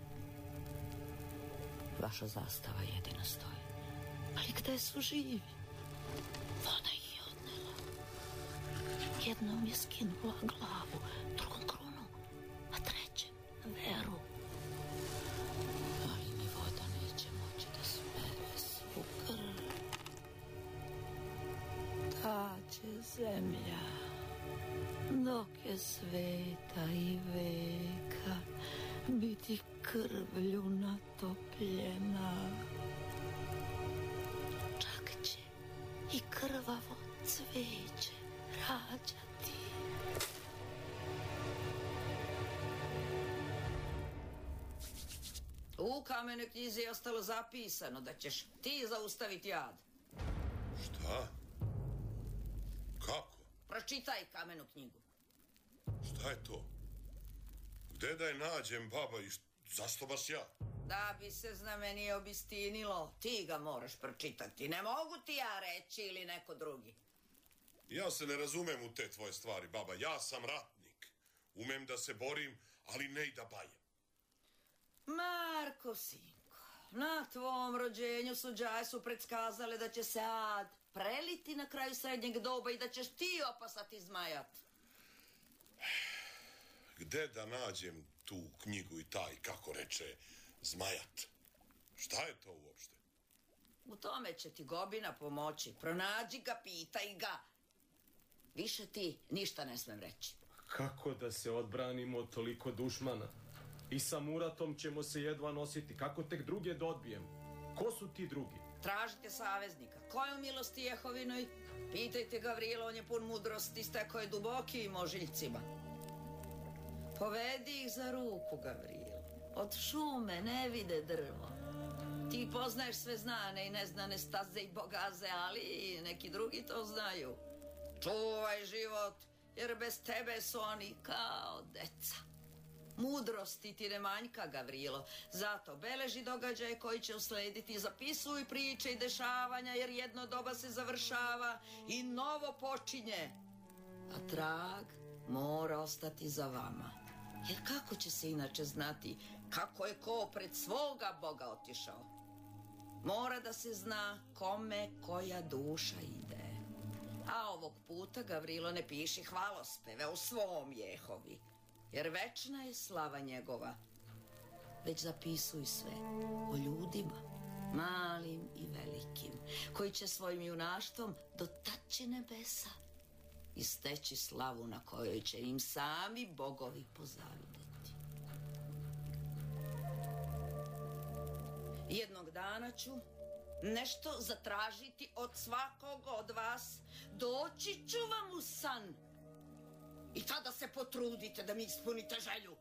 Vaša zastava jedina stoji. Ali gde su živi? Ona ih je odnela. Jednom je skinula glavu, drugom krunu, a trećem veru. Ali ni voda neće moći da spere svu krv. Ta će zemlja, dok je sveta i veka, biti krvlju natopljena. Čak će i krvavo cveće rađati. U Kamenoj knjizi je ostalo zapisano da ćeš ti zaustaviti jad. Šta? Kako? Pročitaj Kamenu knjigu. Šta je to? Gde da je nađem, baba, i zašto baš ja? Da bi se znamenje obistinilo, ti ga moraš pročitati. Ne mogu ti ja reći ili neko drugi. Ja se ne razumem u te tvoje stvari, baba. Ja sam ratnik. Umem da se borim, ali ne i da bajem. Marko, sinko, na tvom rođenju suđaje su predskazale da će se ad preliti na kraju srednjeg doba i da ćeš ti opasati zmajat. Gde da nađem tu knjigu i taj, kako reče, zmajat? Šta je to uopšte? U tome će ti Gobina pomoći. Pronađi ga, pitaj ga. Više ti ništa ne smem reći. Kako da se odbranimo od toliko dušmana? I sa Muratom ćemo se jedva nositi. Kako tek druge da odbijemo? Ko su ti drugi? Tražite saveznika. Koju milosti Jehovinoj? Pitajte Gavrila, on je pun mudrosti, stekao je dubokim ožiljcima. Povedi ih za ruku, Gavrilo. Od šume ne vide drvo. Ti poznaješ sve znane i neznane staze i bogaze, ali neki drugi to znaju. Čuvaj život, jer bez tebe su oni kao deca. Mudrosti ti ne manjka, Gavrilo. Zato beleži događaje koji će uslediti, zapisuj priče i dešavanja, jer jedno doba se završava i novo počinje. A trag mora ostati za vama. Jer kako će se inače znati kako je ko pred svoga Boga otišao? Mora da se zna kome koja duša ide. A ovog puta, Gavrilo, ne piši hvalospeve o svom Jehovi, jer večna je slava njegova. Već zapisuj sve o ljudima, malim i velikim, koji će svojim junaštvom dotaći nebesa i steći slavu na kojoj će im sami bogovi pozavideti. Jednog dana ću nešto zatražiti od svakog od vas. Doći ću vam u san i tada se potrudite da mi ispunite želju.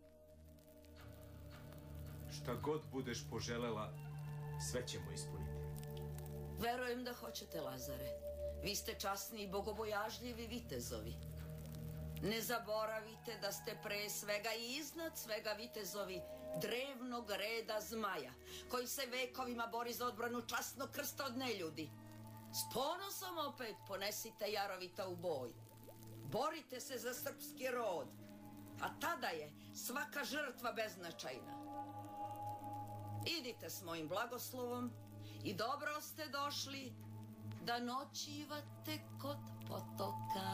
Šta god budeš poželela, sve ćemo ispuniti. Verujem da hoćete, Lazare. Vi ste časni i bogobojažljivi vitezovi. Ne zaboravite da ste pre svega i iznad svega vitezovi drevnog reda zmaja, koji se vekovima bori za odbranu časnog krsta od neljudi. S ponosom opet ponesite Jarovita u boj. Borite se za srpski rod, a tada je svaka žrtva beznačajna. Idite s mojim blagoslovom I dobro ste došli da noćivate kod potoka.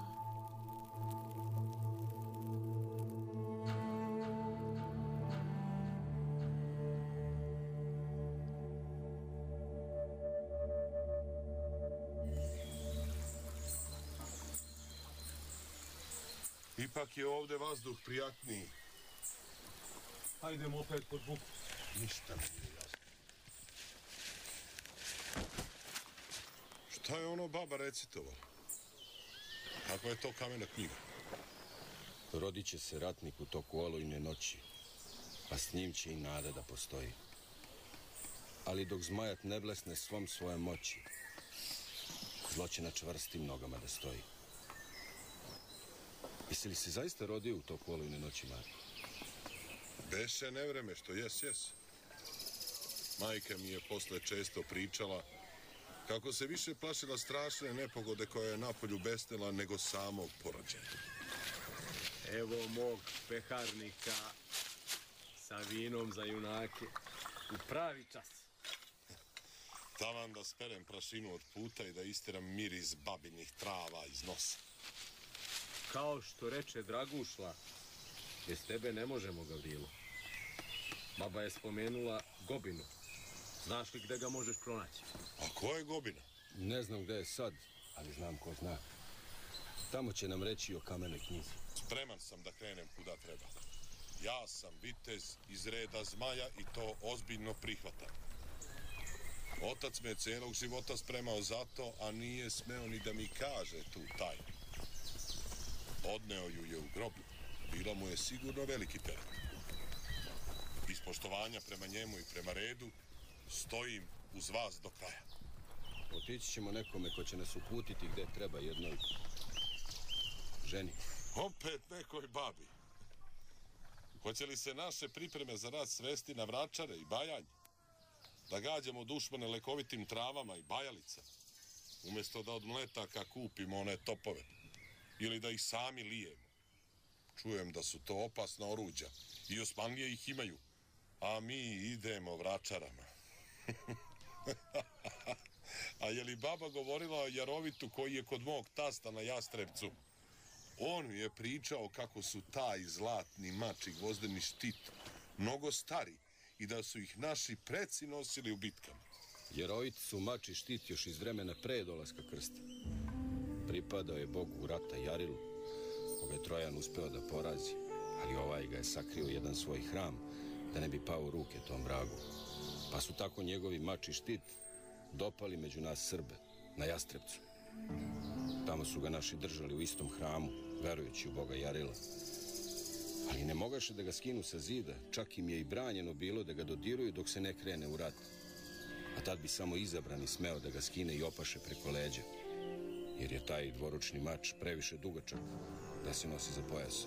Ipak je ovde vazduh prijatniji. Hajdemo opet pod buku. Ništa mi nije jasno. Šta je ono baba recitovala? Kakva je to kamena knjiga? Rodit će se ratnik u toku olujne noći, a s njim će i nada da postoji. Ali dok zmajat ne blesne svom svojom moći, zlo će na čvrstim nogama da stoji. Jesi li se zaista rodio u toku olujne noći, Marko? Beše nevreme, što jes, jes. Majka mi je posle često pričala kako se više plašila strašne nepogode koja je napolju besnela nego samog porođenja. Evo mog peharnika sa vinom za junake u pravi čas. Taman da sperem prašinu od puta i da isteram miris babinih trava iz nosa. Kao što reče Dragušla, bez tebe ne možemo, Gavrilo. Baba je spomenula Gobinu. Znaš li gde ga možeš pronaći? A ko je Gobina? Ne znam gde je sad, ali znam ko zna. Tamo će nam reći o kamenoj knjizi. Spreman sam da krenem kuda treba. Ja sam vitez iz reda zmaja i to ozbiljno prihvatam. Otac me celog života spremao za to, a nije smeo ni da mi kaže tu tajnu. Odneo ju je u groblju. Bilo mu je sigurno veliki teret. Iz poštovanja prema njemu i prema redu stojim uz vas do kraja. Otići ćemo nekome ko će nas uputiti gde treba, jednoj ženi. Opet nekoj babi. Hoće li se naše pripreme za rat svesti na vračare i bajanje? Da gađamo dušmane lekovitim travama i bajalicama? Umjesto da od mletaka kupimo one topove. Ili da ih sami lijemo. Čujem da su to opasna oruđa. I Osmanlije ih imaju. A mi idemo vračarama. A je li baba govorila o Jarovitu koji je kod mog tasta na Jastrebcu? On mi je pričao kako su taj zlatni mač i gvozdeni štit mnogo stari i da su ih naši preci nosili u bitkama. Jarovit su mač i štit još iz vremena pre dolaska krsta. Pripadao je bogu rata Jarilu, koga je Trojan uspeo da porazi, ali ovaj ga je sakrio jedan svoj hram da ne bi pao u ruke tom vragu. Pa su tako njegovi mač i štit dopali među nas Srbe, na Jastrebcu. Tamo su ga naši držali u istom hramu, verujući u boga Jarila. Ali ne mogaše da ga skinu sa zida, čak im je i branjeno bilo da ga dodiruju dok se ne krene u rat. A tad bi samo izabrani smeo da ga skine i opaše preko leđa, jer je taj dvoručni mač previše dugačak da se nosi za pojasom.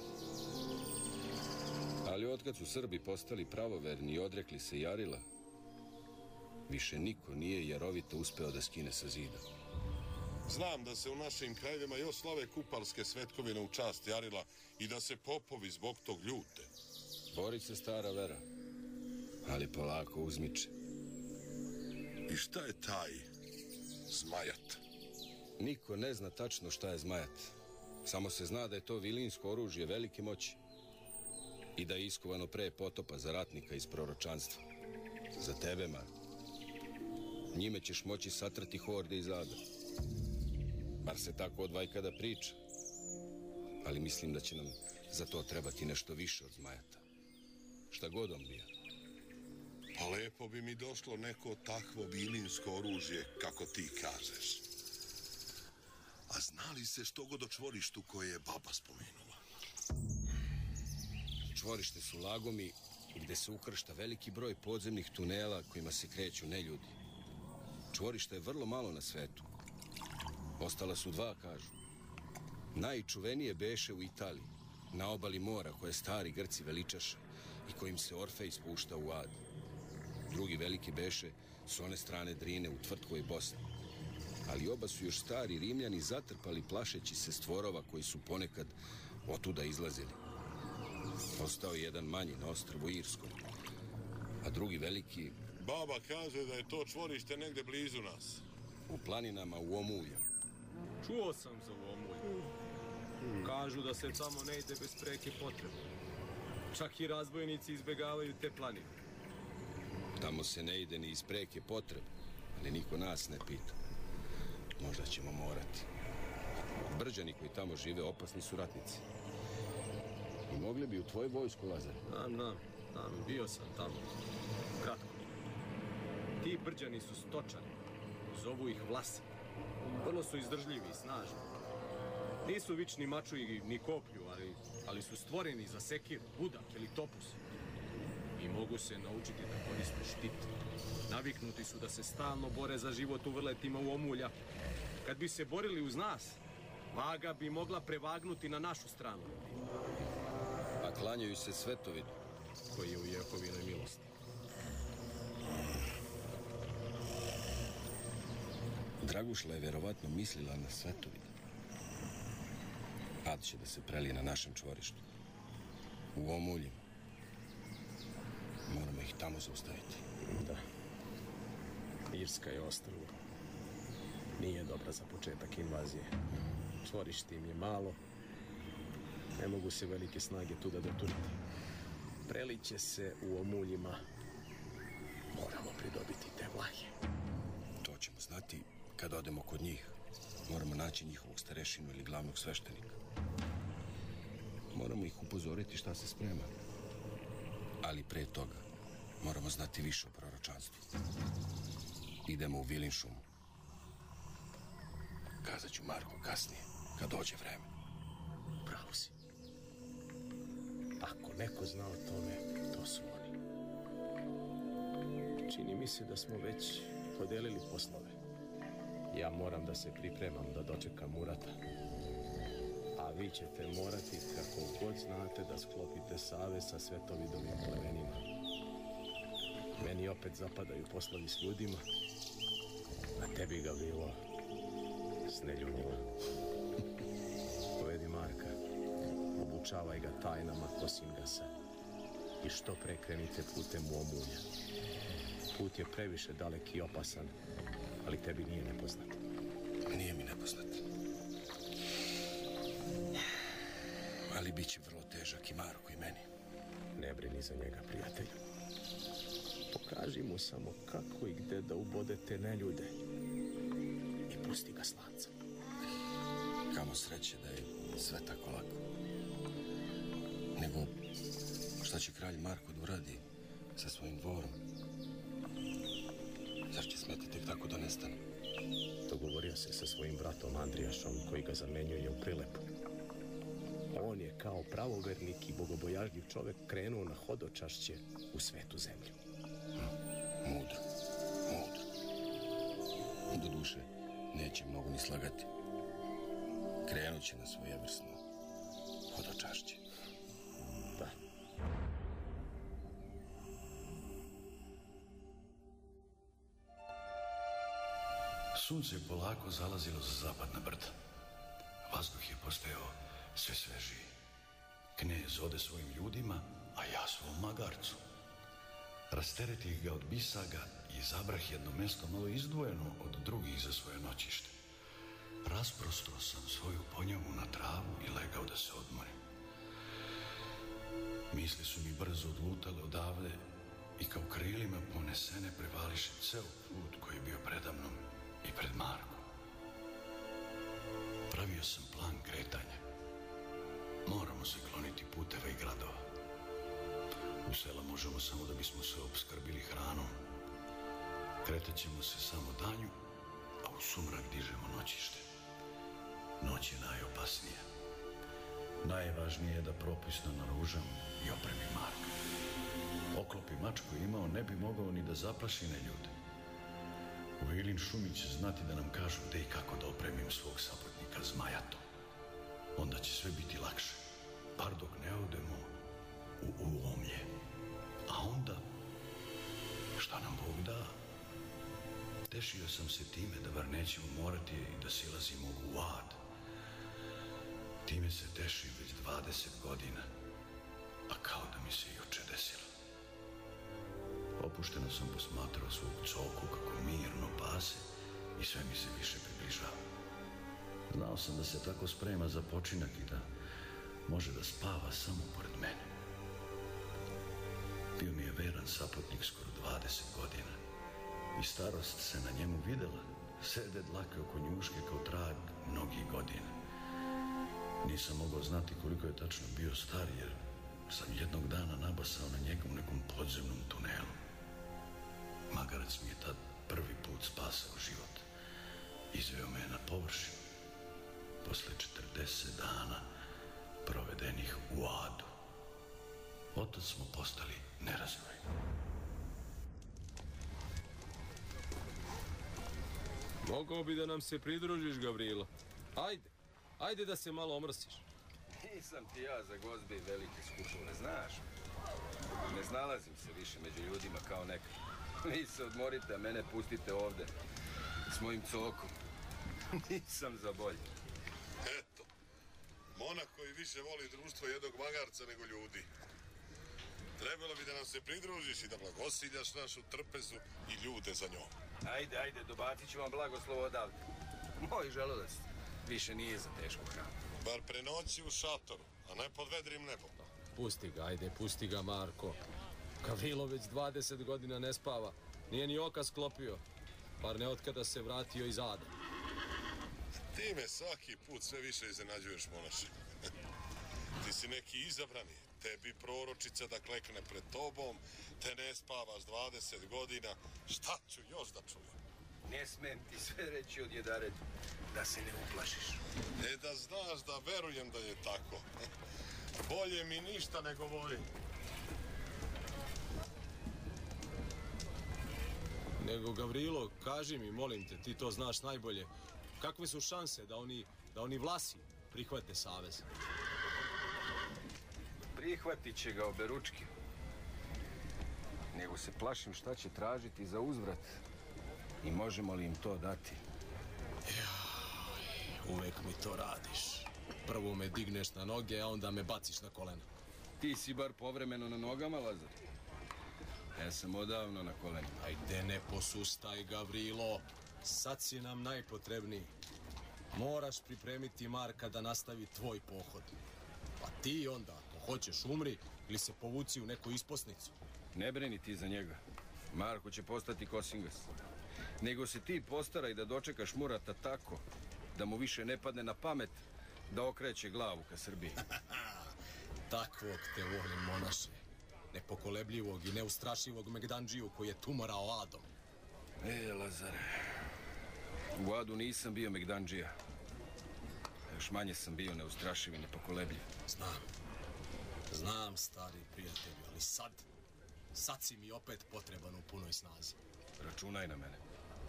Ali otkad su Srbi postali pravoverni i odrekli se Jarila, više niko nije Jarovita uspeo da skine sa zida. Znam da se u našim krajevima još slave kupalske svetkovine u čast Jarila i da se popovi zbog tog ljute. Bori se stara vera, ali polako uzmiče. I šta je taj zmajat? Niko ne zna tačno šta je zmajat. Samo se zna da je to vilinsko oružje velike moći i da je iskovano pre potopa za ratnika iz proročanstva. Za tebe, Marko. Njime ćeš moći satrati horde iz ada. Bar se tako od vajkada priča. Ali mislim da će nam za to trebati nešto više od zmajata. Šta god on bio. Pa lepo bi mi došlo neko takvo vilinsko oružje, kako ti kažeš. A zna li se što god o čvorištu koje je baba spomenula? Čvorište su lagomi gde se ukršta veliki broj podzemnih tunela kojima se kreću neljudi. Čvorišta je vrlo malo na svetu. Ostala su dva, kažu. Najčuvenije beše u Italiji, na obali mora koje stari Grci veličaše i kojim se Orfej spušta u ad. Drugi veliki beše s one strane Drine u Tvrtkoj Bosni. Ali oba su još stari Rimljani zatrpali plašeći se stvorova koji su ponekad otuda izlazili. Ostao je jedan manji na ostrvu Irskom, a drugi veliki Baba kaže da je to čvorište negde blizu nas. U planinama u Omulju. Čuo sam za Omulju. Kažu da se tamo ne ide bez preke potrebe. Čak i razbojnici izbegavaju te planine. Tamo se ne ide ni iz preke potrebe, ali niko nas ne pita. Možda ćemo morati. Brđani koji tamo žive opasni su ratnici. I mogli bi u tvoju vojsku, Lazar. Znam, znam, znam, bio sam tamo. Kratko. Ti Brđani su stočari. Zovu ih Vlasi. Vrlo su izdržljivi i snažni. Nisu vični mačuji ni koplju, ali, ali su stvoreni za sekir, budak ili topus. I mogu se naučiti da koriste štit. Naviknuti su da se stalno bore za život u vrletima u Omulja. Kad bi se borili uz nas, vaga bi mogla prevagnuti na našu stranu. A klanjaju se Svetovidu, koji je u Jehovinoj milosti. Dragušla je verovatno mislila na Svetovid. Ad će da se prelije na našem čvorištu. U Omuljima. Moramo ih tamo zaustaviti. Da. Irska je ostrvo. Nije dobra za početak invazije. Čvorište im je malo. Ne mogu se velike snage tu da doturiti. Preliće se u Omuljima. Moramo pridobiti te vlaje. To ćemo znati kad odemo kod njih. Moramo naći njihovog starešinu ili glavnog sveštenika. Moramo ih upozoriti šta se sprema. Ali pre toga moramo znati više o proročanstvu. Idemo u Vilinšumu. Kazat ću Marku kasnije, kad dođe vreme. Pravo si. Ako neko zna o tome, to su oni. Čini mi se da smo već podelili poslove. Ja moram da se pripremam da dočekam Murata. A vi ćete morati, kako god znate, da sklopite savez sa Svetovidovim plemenima. Meni opet zapadaju poslovi s ljudima, a tebi, Gavrilo, s neljudima. Povedi Marka, obučavaj ga tajnama Kosingasa i što pre krenite putem u Omulja. Put je previše dalek i opasan, ali tebi nije nepoznat. Nije mi nepoznat. Ali bit će vrlo težak i Marku i meni. Ne brini za njega, prijatelju. Pokaži mu samo kako i gde da ubode te neljude i pusti ga s lancem. Kamo sreće da je sve tako lako. Nego, šta će kralj Marko da uradi sa svojim dvorom? Zar će smeti tek tako da nestane? Dogovorio se sa svojim bratom Andrijašom, koji ga zamenjuje u Prilepu. On je kao pravovernik i bogobojažljiv čovek krenuo na hodočašće u svetu zemlju. Hm, mudro, mudro. Do duše, neće mnogo ni slagati. Krenut će na svojevrsno hodočašće. Da. Sunce je polako zalazilo za zapadna brda. Vazduh je postajao sve svežiji. Knez ode svojim ljudima, a ja svom magarcu. Rasteretih ga od bisaga i izabrah jedno mesto malo izdvojeno od drugih za svoje noćište. Rasprostro sam svoju ponjavu na travu i legao da se odmorim. Misli su mi brzo odlutale odavde i kao krilima ponesene prevališe ceo put koji je bio predamnom i pred Markom. Pravio sam plan kretanja. Moramo se kloniti puteva i gradova. U sela možemo samo da bismo se opskrbili hranom. Kretat ćemo se samo danju, a u sumrak dižemo noćište. Noć je najopasnija. Najvažnije je da propisno naružam i opremi Marka. Oklop i mač koji imao ne bi mogao ni da zaplaši neljude. U Vilinšumi će znati da nam kažu gde i kako da opremim svog saputnika Zmajato. Onda će sve biti lakše, bar dok ne odemo u Uomlje. A onda, šta nam Bog da? Tešio sam se time da bar nećemo morati i da silazimo u Ad. Time se tešim već dvadeset godina, a kao da mi se juče desilo. opušteno sam posmatrao svog Coku kako mirno pase i sve mi se više približava. Znao sam da se tako sprema za počinak i da može da spava samo pored mene. Bio mi je veran saputnik skoro dvadeset godina i starost se na njemu videla. Sede dlake oko njuške kao trag mnogih godina. Nisam mogao znati koliko je tačno bio star, jer sam jednog dana nabasao na njega u nekom podzemnom tunelu. Magarac mi je tad prvi put spasao život. Izveo me na površinu. Posle četrdeset dana provedenih u adu. Otad smo postali nerazdvojni. Mogao bi da nam se pridružiš, Gavrilo. Ajde, ajde da se malo omrsiš. Nisam ti ja za gozbe i velike skupove, znaš. Ne znalazim se više među ljudima kao nekad. Vi se odmorite, a mene pustite ovde s mojim Cokom. Nisam za bolje. Eto, monak koji više voli društvo jednog magarca nego ljudi. Trebalo bi da nam se pridružiš i da blagosiljaš našu trpezu i ljude za njom. Ajde, ajde, dobacit ću vam blagoslovo odavde. Moj želudac više nije za tešku hranu. Bar prenoći u šatoru, a ne pod vedrim nebom. Pusti ga, ajde, pusti ga, Marko. Gavrilo već dvadeset godina ne spava. Nije ni oka sklopio. Bar ne otkada se vratio iz ada. Ti me svaki put sve više iznenađuješ, monaši. Ti si neki izabrani. Tebi proročica da klekne pred tobom, te ne spavaš dvadeset godina. Šta ću još da čujem? Ne smem ti sve reći od jedaredu, da se ne uplašiš. E da znaš da verujem da je tako. Bolje mi ništa ne govori. Nego, Gavrilo, kaži mi, molim te, ti to znaš najbolje. Kakve su šanse da oni, da oni Vlasi prihvate savez? Prihvatit će ga oberučki. Nego se plašim šta će tražiti za uzvrat. I možemo li im to dati? Jaj, uvek mi to radiš. Prvo me digneš na noge, a onda me baciš na kolena. Ti si bar povremeno na nogama, Lazar. Ja sam odavno na kolenima. Ajde, ne posustaj, Gavrilo. Sad si nam najpotrebniji. Moraš pripremiti Marka da nastavi tvoj pohod. A ti onda, ako hoćeš, umri ili se povuci u neku isposnicu. Ne brini ti za njega. Marko će postati Kosingas. Nego se ti postaraj da dočekaš Murata tako da mu više ne padne na pamet da okreće glavu ka Srbiji. Takvog te volim, monaše. Nepokolebljivog i neustrašivog Megdandžiju koji je tumorao adom. E, Lazare, u adu nisam bio Megdandžija. Još manje sam bio neustrašiv i nepokolebljiv. Znam. Znam, stari prijatelju, ali sad... Sad si mi opet potreban u punoj snazi. Računaj na mene.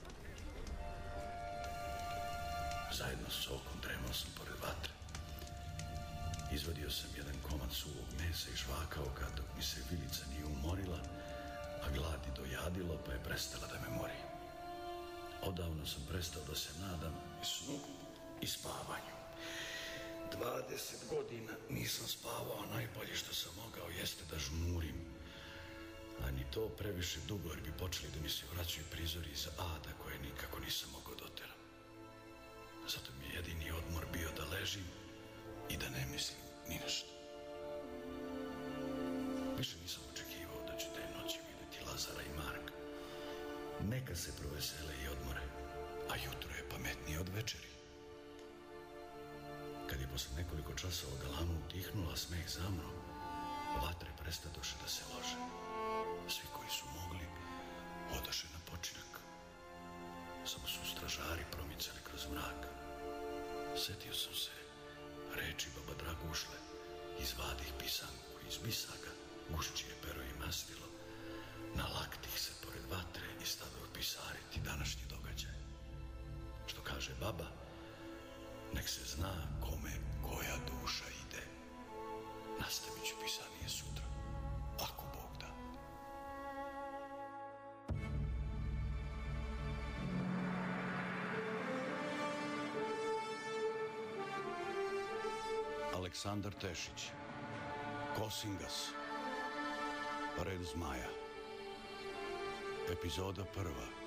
Zajedno s Cokom dremao sam pored vatre. Izvadio sam jedan komad suvog mesa i žvakao ga dok mi se vilica nije umorila, a gladi dojadilo pa je prestala da me mori. Odavno sam prestao da se nadam i snu i spavanju. Dvadeset godina nisam spavao, a najbolje što sam mogao jeste da žmurim. A ni to previše dugo, jer bi počeli da mi se vraćaju prizori iz ada koje nikako nisam mogao doteram. Zato mi je jedini odmor bio da ležim i da ne mislim ni nešto. Više nisam očekivao da ću te noći vidjeti Lazara i Marka. Neka se provesele i odmore, a jutro je pametnije od večeri. Kad je posle nekoliko časova galama utihnula, smeh za mnom, vatre prestadoše da se lože. Svi koji su mogli odoše na počinak. Samo su stražari promicali kroz mrak. Setio sam se reči baba Dragušle, izvadih pisanku iz bisaga, gušćije pero i mastilo, nalaktih se pored vatre i stavio pisariti današnji događaj. Što kaže baba, nek se zna kome koja duša ide. Nastavit ću pisanije sutra, ako Bog da. Aleksandar Tešić, Kosingas, Red zmaja, Epizoda prva.